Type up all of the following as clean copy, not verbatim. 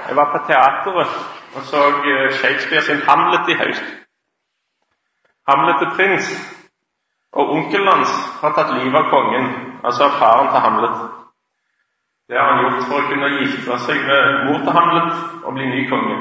Jeg var på teateret og så Shakespeare sin Hamlet i høst. Hamlet er prins, og onkelen hans har tatt livet av kongen, altså faren til Hamlet. Det har han gjort for å kunne gifte seg med mor til Hamlet og bli ny konge.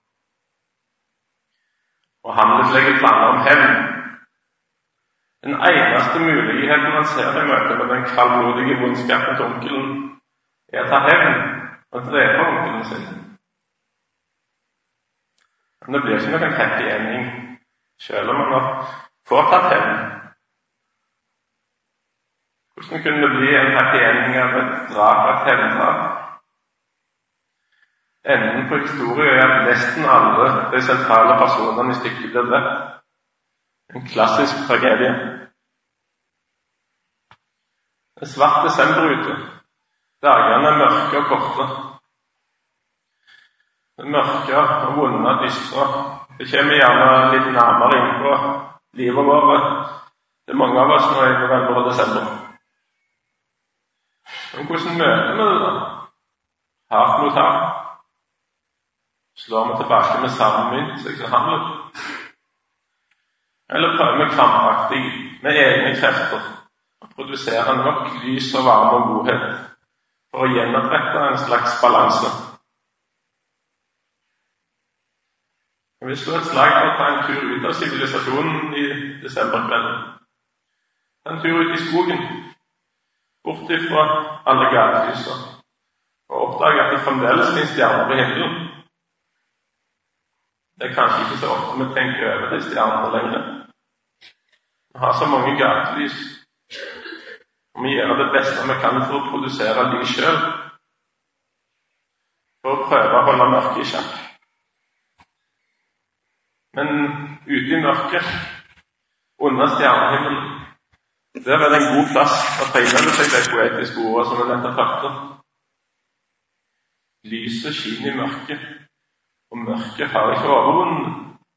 Og Hamlet legger planer om hevn. Den eneste muligheten han ser i møte med den kaldblodige vondskapen til onkelen, er å ta hevn og drepe onkelen sin. Men det blir ikke noen happy ending, selv om han har foretatt hevn. Hvordan kunne det bli en happy ending av et drap av et hevndrap? Enden på historien er at nesten alle de sentrale personene i stykket blir drept. En klassisk tragedie. Det er svart desember ute. Dagene er mørke og korte. Det er mørke og vonde og dystre. Det kommer gjerne litt nærmere inn på livet vårt. Det er mange av oss nå i november og desember. Men hvordan møter vi det da? Hardt mot hardt. Slår vi tilbake med samme mynt, slik som Hamlet? Eller prøver vi krampaktig med egne krefter å produsere nok lys og varme og godhet for å gjenopprette en slags balanse? Jeg vil slå et slag for å ta en tur ut av sivilisasjonen i desemberkvelden. Ta en tur ut i skogen, bort ifra alle gatelyser, og oppdage at det fremdeles finnes stjerner på himmelen. Det er kanskje ikke så ofte vi tenker over de stjernene lenger. Vi har så mange gatelys, og vi gjør det beste vi kan for å produsere lys selv, for å prøve å holde mørket i sjakk. Men ute i mørket, under stjernehimmelen, der er det en god plass å ta inn over seg de poetiske ordene som er lett å fatte. Lyset skinner i mørket, og mørket har ikke overvunnen.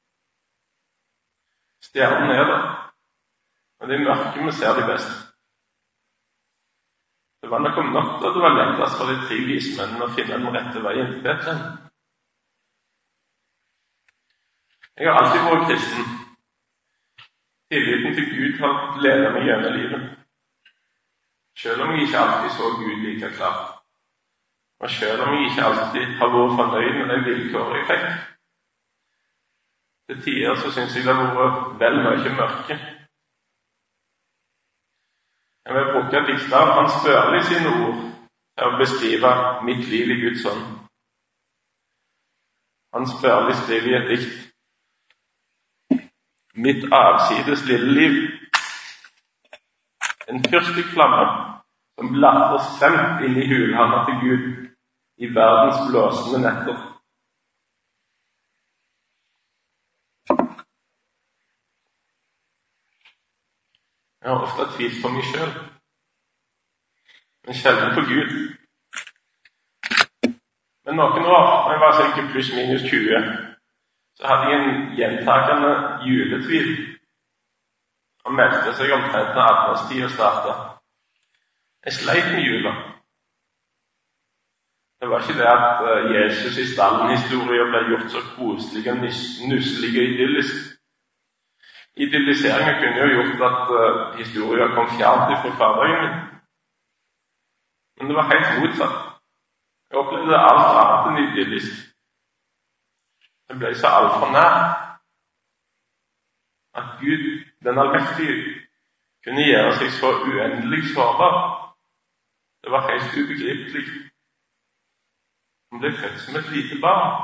Stjernen er der, og det er mørket vi ser de best. Det var nok om natta det var lettest for de 3 vismennene å finne den rette veien til Betlehem. Jeg har alltid vært kristen. Tilliten til Gud har ledet meg gjennom livet. Selv om jeg ikke alltid så Gud like klart. Og selv om jeg ikke alltid har vært fornøyd med de vilkår jeg fikk. Til tider så synes jeg det har vært vel mye mørke. Jeg vil bruke dikteren Hans Børli sine ord til å beskrive mitt liv i Guds ånd. Hans Børli skriver i et dikt: Mitt avsides lille liv, en fyrstikkflamme som blatrer stemt inn i hulhanda til Gud i verdens blåsende netter. Jeg har ofte tvilt på meg selv, men sjelden på Gud. Men noen år, når jeg var sikkert pluss minus 20, så hadde jeg en gjentakende juletvil. Han meldte seg omtrent når adventstiden startet. Jeg sleit med jula. Det var ikke det at Jesus i stallen-historien ble gjort så koselig og nusselig og idyllisk. Idylliseringen kunne jo gjort at historien kom fjernt fra hverdagen min. Men det var helt motsatt. Jeg opplevde det alt annet enn idyllisk. Det ble så alt for nær at Gud, den allmektige, kunne gjøre seg så uendelig sårbar. Det var helt ubegripelig. Han ble født som et lite barn.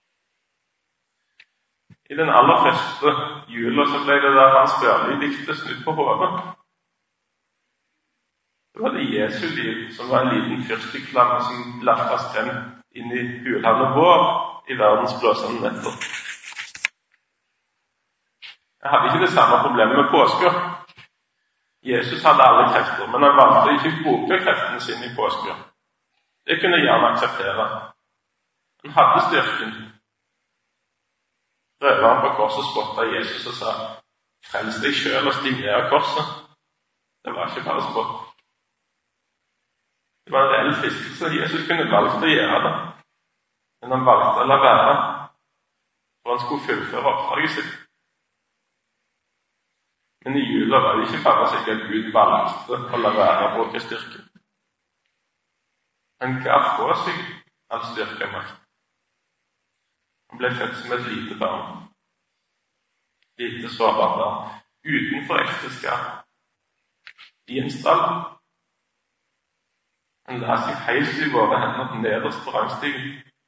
I den aller første jula så ble det der Hans Børli diktet snudd på hodet. Det var det Jesu liv som var en liten fyrstikkflamme som blattet stemt inn i hulhanda vår i verdens blåsende netter. Jeg hadde ikke det samme problemet med påska. Jesus hadde alle krefter, men han valgte ikke å bruke kreftene sine i påska. Det kunne jeg gjerne akseptere. Han hadde styrken. Røveren på korset spottet Jesus og sa: «Frels deg selv og stig ned av korset.» Det var ikke bare spott. Det var en reell fristelse. Jesus kunne valgt å gjøre det. Men men han valgte å la være, for han skulle fullføre oppdraget sitt. Men i jula var det ikke bare slik at Gud valgte å la være å bruke styrke. Han ga fra seg all styrke og makt. Han ble født som et lite barn, lite sårbart barn, utenfor ekteskap, i en stall. Han la seg helt i våre hender nederst på rangstigen.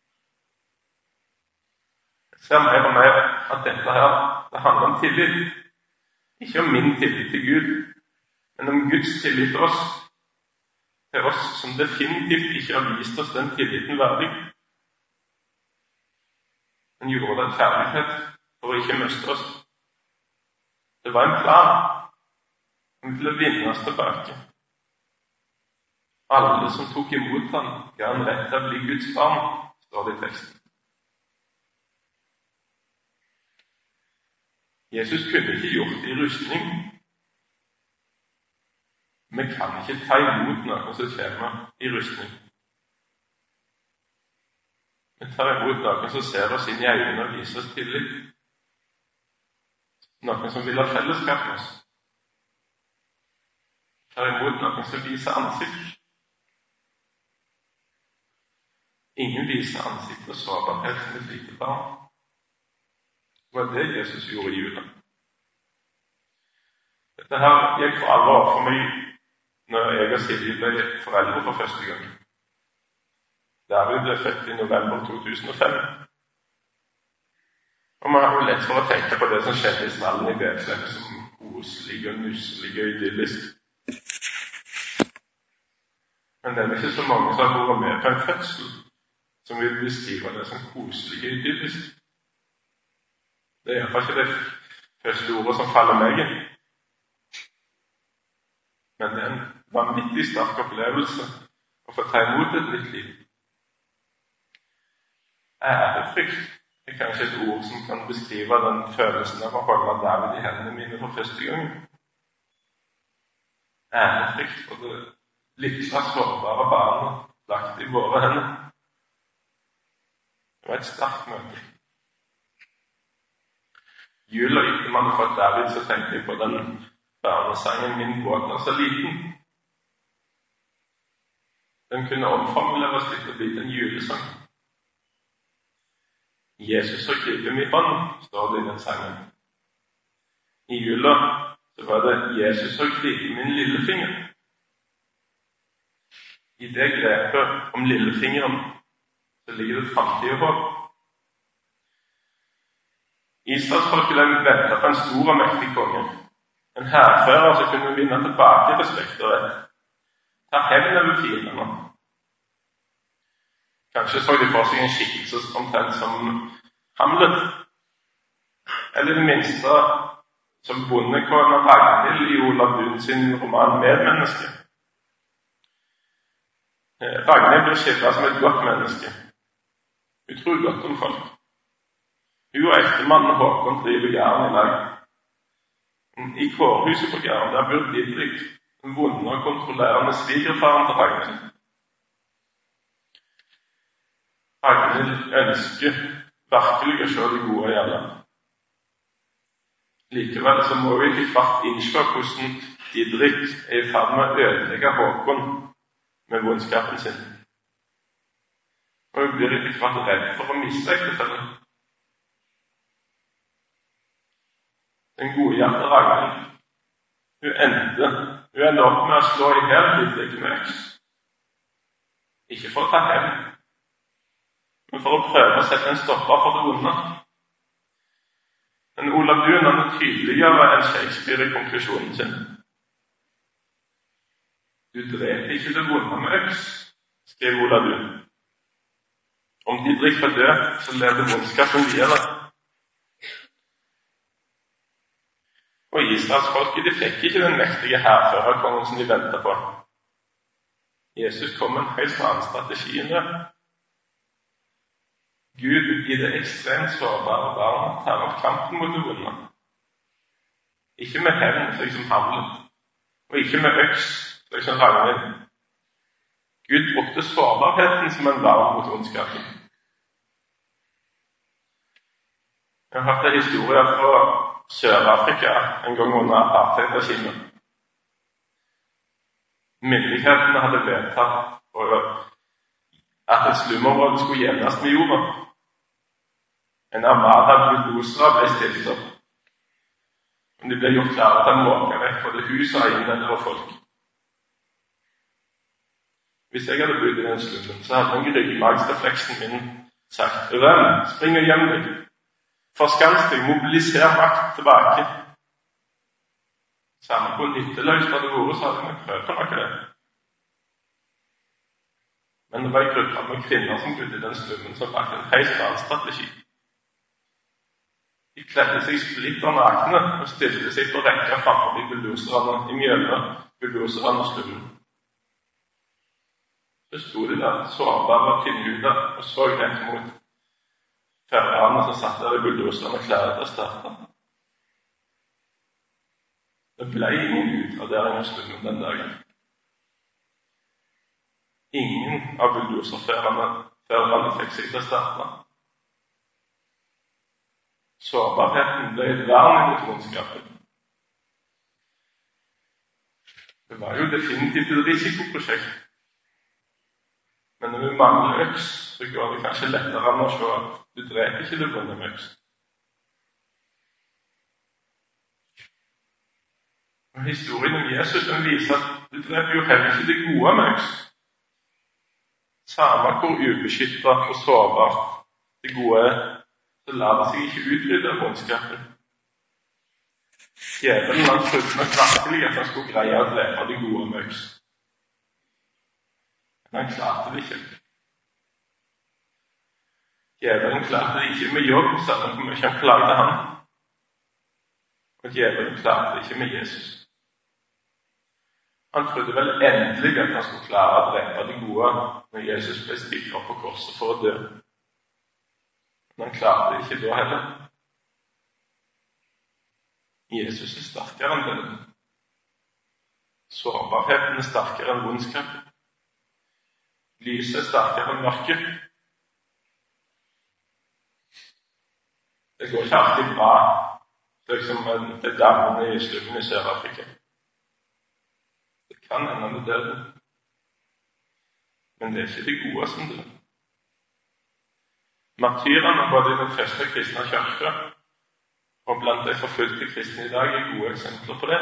Jeg ser mer og mer at dette her, det handler om tillit. Ikke om min tillit til Gud, men om Guds tillit til oss som definitivt ikke har vist oss den tilliten verdig. Han gjorde det ferdighet for å ikke miste oss. Det var en plan. Han ville vinne oss tilbake. Alle som tok imot ham, ga han rett til å bli Guds barn, står det i teksten. Jesus kunne ikke gjort det i rustning. Vi kan ikke ta imot noe som kommer i rustning. Vi tar imot noen som ser oss inn i øynene og viser oss tillit. Noen som vil ha fellesskap med oss. Vi tar imot noen som viser ansikt. Ingen viser ansikt og sårbarhet som et lite barn. Det var det Jesus gjorde i jula. Dette her gikk for alvor for meg når jeg og Silje ble foreldre for første gang. David ble født i november 2005. Og man har jo lett for å tenke på det som skjedde i stallen i Betlehem som koselig og nusselig og idyllisk. Men det er ikke så mange som har vært med på en fødsel som vil beskrive det som koselig og idyllisk. Det er iallfall ikke det første ordet som faller meg inn. Men det er en vanvittig sterk opplevelse å få ta imot et nytt liv. Ærefrykt er kanskje et ord som kan beskrive den følelsen av å holde David i hendene mine for første gang. Ærefrykt for det lille sårbare barnet lagt i våre hender. Det var et sterkt møte. Jula etter man har fått David, så tenkte jeg på den barnesangen «Min båt er så liten». Den kunne omformuleres litt og blitt en julesang. Jesus har gripet min hånd, står det i den sangen. I jula så var det Jesus har gripet min lillefinger. I det grepet om lillefingeren så ligger det framtid og håp. Israelsfolket ventet på en stor og mektig konge. En hærfører som kunne vinne tilbake respekt og rett. Ta hevn over fiendene. Kanskje så de for seg en skikkelse omtrent som Hamlet. Eller det minste som bondekona Ragnhild i Olav Duun sin roman Medmenneske. Ragnhild ble skildret som et godt menneske. Hun tror godt om folk. Hun og ektemannen Håkon driver Jæren i lag. I kårhuset på Jæren, der bor Didrik, den vonde og kontrollerende svigerfaren til Ragnhild. Ragnhild ønsker virkelig å se det gode i alle. Likevel så må vi ikke hvert innse hvordan Didrik er i ferd med å ødelegge Håkon med vondskapen sin. Og hun blir ikke hvert redd for å miste ektefellen. Den gode hjertet Ragnhild, hun ender opp med å slå i hel Didrik med øks. Ikke for å ta hevn, men for å prøve å sette en stopper for det onde. Men Olav Duun er tydeligere enn Shakespeare i konklusjonen sin. Du dreper ikke det vonde med øks, skrev Olav Duun. Om Didrik var død, så levde vondskapen videre. Og Israelsfolket, de fikk ikke den mektige hærførerkongen som de ventet på. Jesus kom med en helt annen strategi enn det. Gud i det ekstremt sårbare barnet tar opp kampen mot det vonde. Ikke med hevn, slik som Hamlet, og ikke med øks, slik som Ragnhild. Gud brukte sårbarheten som en vare mot ondskapen. Jeg har hørt en historie fra Sør-Afrika en gang under apartheidregimet. Myndighetene hadde vedtatt at et slumområde skulle jevnes med jorda. En armada bulldosere ble stilt opp. De ble gjort klare til å måke vekk både hus og eiendeler og folk. Hvis jeg hadde bodd i den slummen, så hadde den ryggmargsrefleksen min sagt: «Rønn, spring og gjem deg. Forskans deg, mobiliser makt tilbake.» Samme hvor nytteløst hadde vært, så hadde jeg prøvd å noe det. Men det var en gruppe med kvinner som bodde i den slummen som lagde en helt annen strategi. De kledde seg splitter nakne og stilte seg på rekke framfor de bulldoserne i mjølene, bulldoserne og slummen. Så sto de der sårbare og tynnhuda og så rett mot førerne som satt der i bulldoserne og klærne til å starte. Det ble ingen utradering av slummen den dagen. Ingen av bulldoserførerne fikk seg til å starte. Sårbarheten ble et vern mot ondskapen. Det var jo definitivt et risikoprosjekt. Men når vi mangler øks, så går det kanskje lettere an å se at du dreper ikke det vonde med øks. Og historien om Jesus den viser at du dreper jo heller ikke det gode med øks. Samme hvor ubeskyttet og sårbart det gode er, så lar det seg ikke utrydde av ondskapen. Djevelen han trodde nok virkelig at han skulle greie å drepe det gode med øks. Men han klarte det ikke. Djevelen klarte det ikke med jobb, selv om hvor mye han plagde han. Og djevelen klarte det ikke med Jesus. Han trodde vel endelig at han skulle klare å drepe det gode når Jesus ble spikket opp på korset for å dø. Men han klarte det ikke da heller. Jesus er sterkere enn døden. Sårbarheten er sterkere enn vondskap. Lyset er sterkere enn mørket. Det går ikke alltid bra, slik som det dammene i slummen i Sør-Afrika. Det kan hende med døden. Men det er ikke det gode som dør. Martyrene både i den første kristne kirke og blant de forfulgte kristne i dag er gode eksempler på det.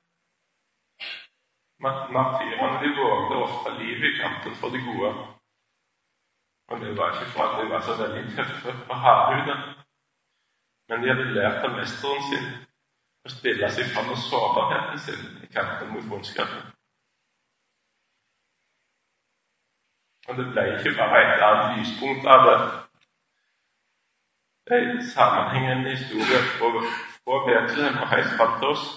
Martyrene de vågde ofte livet i kampen for det gode. Og det var ikke for at de var så veldig tøffe og hardhude, men de hadde lært av mesteren sin å stille seg fram med sårbarheten sin i kampen mot vondskapen. Og det ble ikke bare et annet lyspunkt av det. Det er en sammenhengende historie fra Betlehem og helt fram til oss.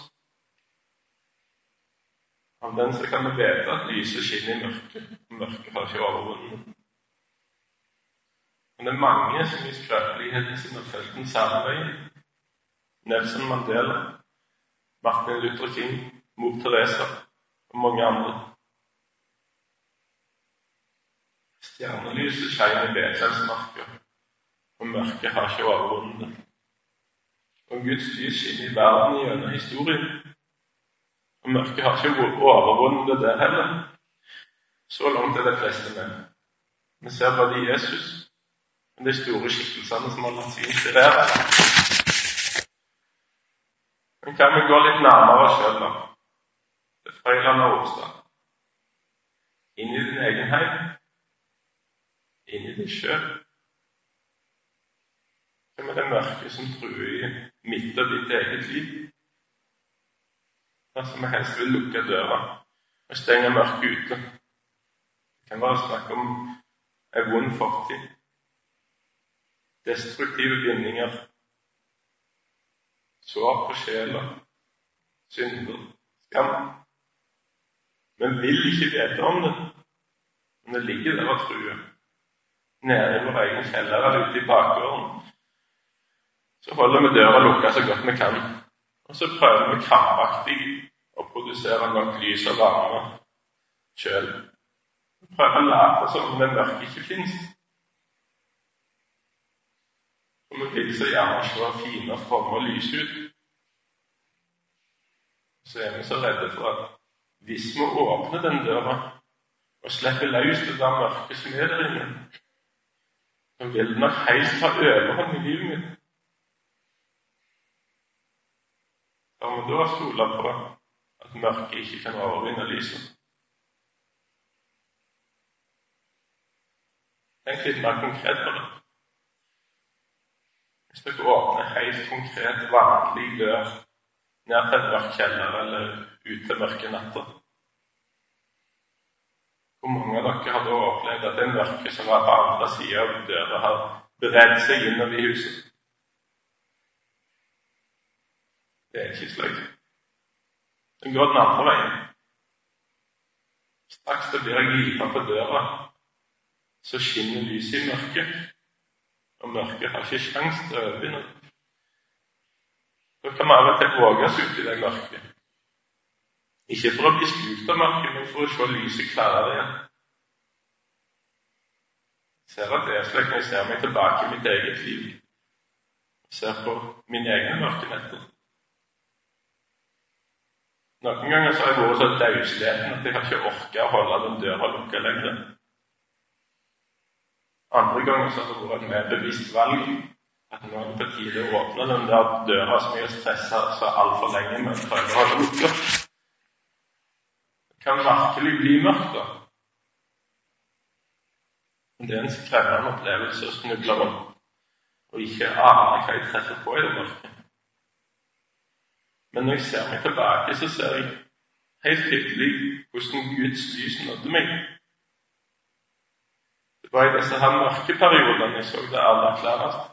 Av den så kan vi vite at lyset skinner i mørket, og mørket har ikke overvunnet. Men det er mange som i skrøpeligheten sin har følt den samme veien. Nelson Mandela, Martin Luther King, Mor Teresa og mange andre. Stjernelyset skjer i Betlehems mørke, og mørket har ikke overvunnet. Og Guds lys skinner i verden gjennom historien, og mørket har ikke overvunnet det heller. Så langt er de fleste med. Vi ser både Jesus og de store skikkelsene som har latt seg inspirere. Men kan vi gå litt nærmere selv da? Det Frøyland og Årstad. Inn i din egen heim. Inn i deg selv. Hvem er det mørke som truer i midt av ditt eget liv? Som vi helst vil lukke døra og stenge mørket ute. Det kan være snakk om en vond fortid, destruktive bindinger, sår på sjela, synder, skam. Men vil ikke vite om det, men det ligger der og truer. Nede i vår egen kjeller eller ute i bakgården. Så holder vi døra lukket så godt vi kan, og så prøver vi krampaktig å produsere nok lys og varme selv. Vi prøver å late som om det mørke ikke finnes. Og vi vil så gjerne se fine og fromme og lyse ut. Så er vi så redde for at hvis vi åpner den døra og slipper løs det der mørke som er der inne, så vil det nok helt ta overhånd i livet mitt. Da må vi da stole på at mørket ikke kan overvinne lyset. Tenk litt mer konkret på det. Hvis dere åpner helt konkret, vanlig dør ned til en mørk kjeller eller ut til mørke natter, hvor mange av dere har da opplevd at den mørke som var på andre siden av døra har beredt seg innover i huset? Det er ikke slik. Den går den andre veien. Straks det blir glipa på døra, så skinner lyset i mørket, og mørket har ikke sjans til å overvinne. Da kan vi av og til våge oss ut i det mørket. Ikke for å bli slukt av mørket, men for å se lyset klarere igjen. Jeg ser at det er slik når jeg ser meg tilbake i mitt eget liv. Jeg ser på mine egne mørkenetter. Noen ganger så har jeg vært så løsleten at jeg har ikke orket å holde den døra lukket lenger. Andre ganger så har det vært et mer bevisst valg at nå er det på tide å åpne den der døra som jeg har stresset så alt for lenge med å prøve å holde lukket. Det kan virkelig bli mørkt da. Men det er en skremmende opplevelse å snuble opp og ikke ane hva jeg treffer på i det mørket. Men når jeg ser meg tilbake, så ser jeg helt tydelig hvordan Guds lys nådde meg. Det var i disse her mørke periodene jeg så det aller klarest.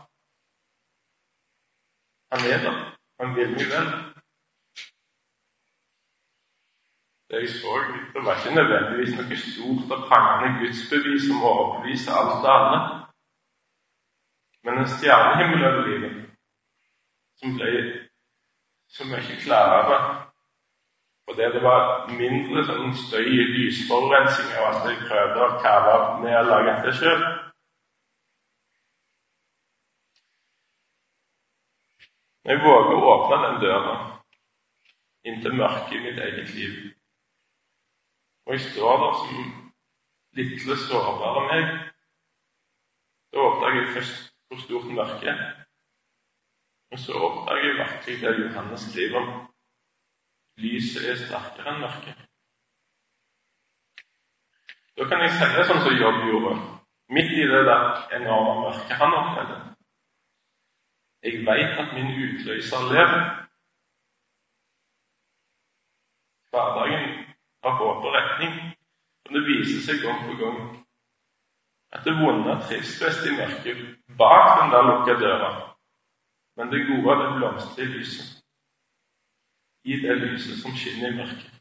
Han er der. Han vil meg vel. Det jeg så, det var ikke nødvendigvis noe stort og prangende gudsbevis som overbeviser alt og alle. Men en stjernehimmel over livet, som ble så mye klarere, fordi det var mindre sånn støy i lysforurensning av at jeg prøvde å kave med å lage det selv. Når jeg våger å åpne den døra inn til mørket i mitt eget liv, og jeg står der som lille sårbare meg, da oppdager jeg først hvor stort mørket er. Og så oppdager jeg virkelig det Johannes skriver om. Lyset er sterkere enn mørket. Da kan jeg si det sånn som Jobb gjorde, midt i det der enorme mørket han opplevde. Jeg vet at min utløser lever. Hverdagen har håp og retning, og det viser seg gang på gang at det vonde trives best i mørket bak den der lukket døra, men det gode det blomstrer i lyset. I det lyset som skinner i mørket.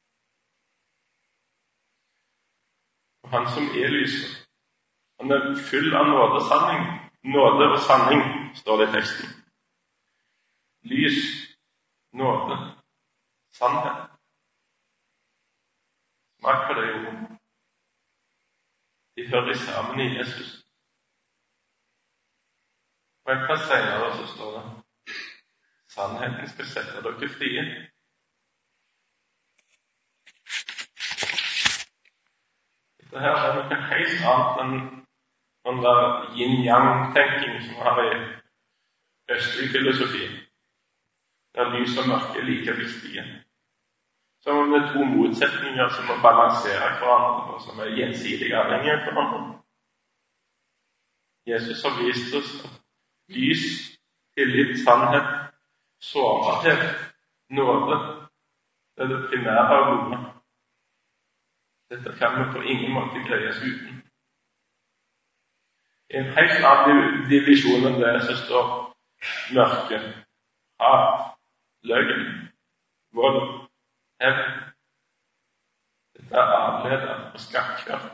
Og han som er lyset, han er full av nåde og sanning. Nåde og sanning, står det i teksten. Lys, nåde, sannhet. Smak på det ordet. De hører sammen i Jesus. Og et par senere så står det: sannheten skal sette dere frie. Dette her er noe helt annet enn den der yin-yang-tenking som har i østlig filosofi, der lys og mørke er like viktige. Som om det er to motsetninger som må balansere hverandre, og som er gjensidig avhengige av hverandre. Jesus har vist oss at lys, tillit, sannhet, sårbarhet, nåde, det er det primære og gode. Dette kan vi på ingen måte greies uten. I en helt annen divisjon enn det så står mørke, hat, løgn, vold, hevn. Dette er avledet og skakkjørt.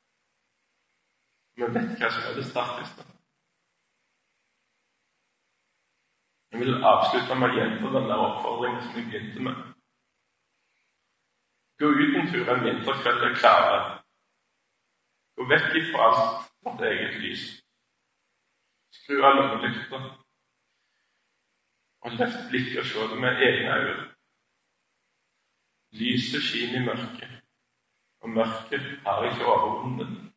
Vi vet hva som er det sterkeste. Jeg vil avslutte med å gjenta den der oppfordringen som jeg begynte med. Gå ut en tur en vinterkveld og klare. Gå vekk ifra alt vårt eget lys. skru av lønnelykta, og løft blikket og se det med egne øyne. Lyset skinner i mørket, og mørket har ikke overvunnet.